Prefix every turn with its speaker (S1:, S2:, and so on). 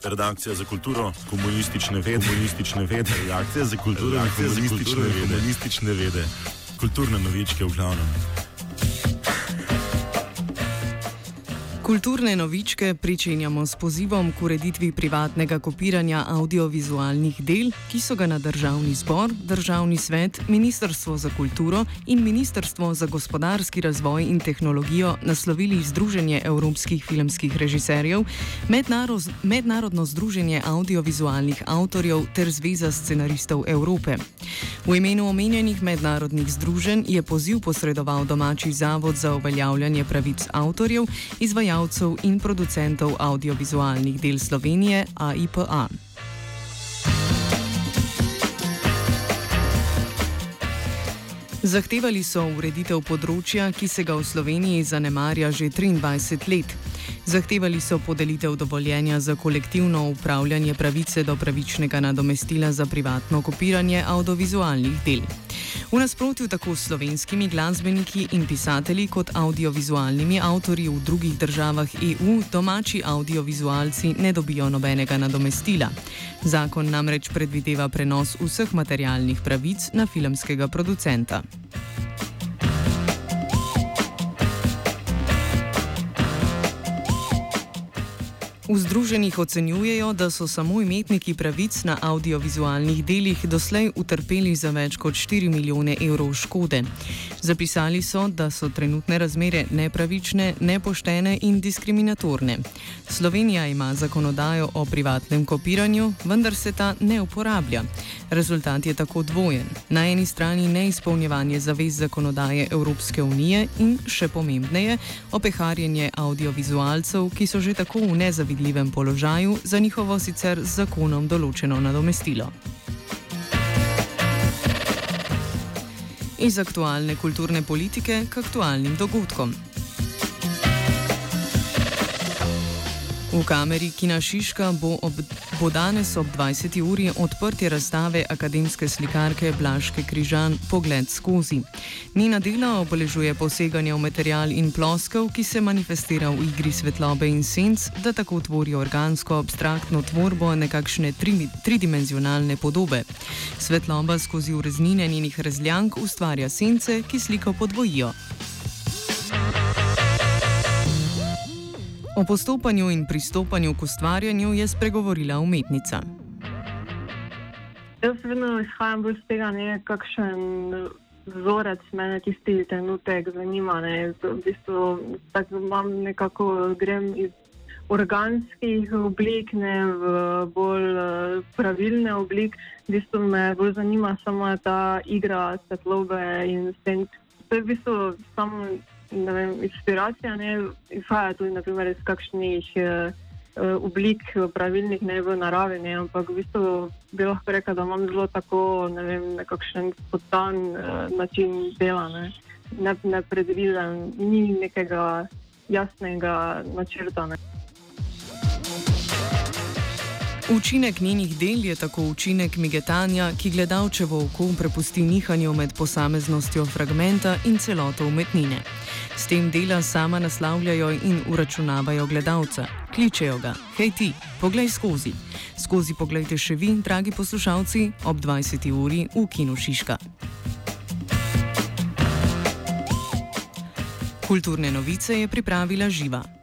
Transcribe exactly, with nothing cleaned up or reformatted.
S1: Redakcija za kulturo, komunistične vede, komunistične vede, redakcija za kulturo, redakcija za komunistične vede, komunistične vede, kulturne novičke v glavnem.
S2: Kulturne novičke pričenjamo s pozivom k ureditvi privatnega kopiranja audiovizualnih del, ki so ga na Državni zbor, Državni svet, Ministrstvo za kulturo in Ministrstvo za gospodarski razvoj in tehnologijo naslovili Združenje evropskih filmskih režiserjev, Mednaro- Mednarodno združenje audiovizualnih avtorjev ter Zveza scenaristov Evrope. V imenu omenjenih mednarodnih združenj je poziv posredoval domači Zavod za uveljavljanje pravic avtorjev, izvajalcev in producentov audiovizualnih del Slovenije A I P A. Zahtevali so ureditev področja, ki se ga v Sloveniji zanemarja že triindvajset let. Zahtevali so podelitev dovoljenja za kolektivno upravljanje pravice do pravičnega nadomestila za privatno kopiranje audiovizualnih del. V nasprotju tako s slovenskimi glasbeniki in pisatelji kot audiovizualnimi avtorji v drugih državah E U domači audiovizualci ne dobijo nobenega nadomestila. Zakon namreč predvideva prenos vseh materialnih pravic na filmskega producenta. V združenjih ocenjujejo, da so samo imetniki pravic na audiovizualnih delih doslej utrpeli za več kot štiri milijone evrov škode. Zapisali so, da so trenutne razmere nepravične, nepoštene in diskriminatorne. Slovenija ima zakonodajo o privatnem kopiranju, vendar se ta ne uporablja. Rezultat je tako dvojen. Na eni strani neizpolnjevanje zavez zakonodaje Evropske unije in, še pomembneje, opeharjenje audiovizualcev, ki so že tako v nezavidljivem položaju za njihovo sicer z zakonom določeno nadomestilo. Iz aktualne kulturne politike k aktualnim dogodkom. V kameri Kina Šiška bo, ob, bo danes ob dvajseti uri odprtje razstave akademske slikarke Blažke Križan Pogled skozi. Njena dela obeležuje poseganje v material in ploskev, ki se manifestira v igri svetlobe in senc, da tako tvori organsko abstraktno tvorbo nekakšne tri, tridimenzionalne podobe. Svetloba skozi ureznine njenih razljank ustvarja sence, ki sliko podvojijo. O postopanju in pristopanju k ustvarjanju je spregovorila umetnica.
S3: Jaz vedno izhajam bolj z tega, ne, kakšen vzorec mene tisti trenutek zanima. Ne. V bistvu tako imam nekako, grem iz organskih oblik ne, v bolj pravilne oblik. V bistvu me bolj zanima samo ta igra svetlobe in senc. To je v bistvu samo ne vem, inspiracija ne izhaja tudi naprimer iz kakšnih uh, oblik pravilnih ne v naravi, ne, ampak v bistvu bi lahko rekla, da imam zelo tako, ne vem, nekakšen spontan uh, način dela, ne, ne, ne predviden, ni nekega jasnega načrta, ne.
S2: Učinek njenih del je tako učinek migetanja, ki gledalčevo oko prepusti nihanju med posameznostjo fragmenta in celoto umetnine. S tem dela sama naslavljajo in uračunavajo gledalca. Kličejo ga: hej ti, poglej skozi. Skozi poglejte še vi, dragi poslušalci, ob dvajseti uri v Kinu Šiška. Kulturne novice je pripravila Živa.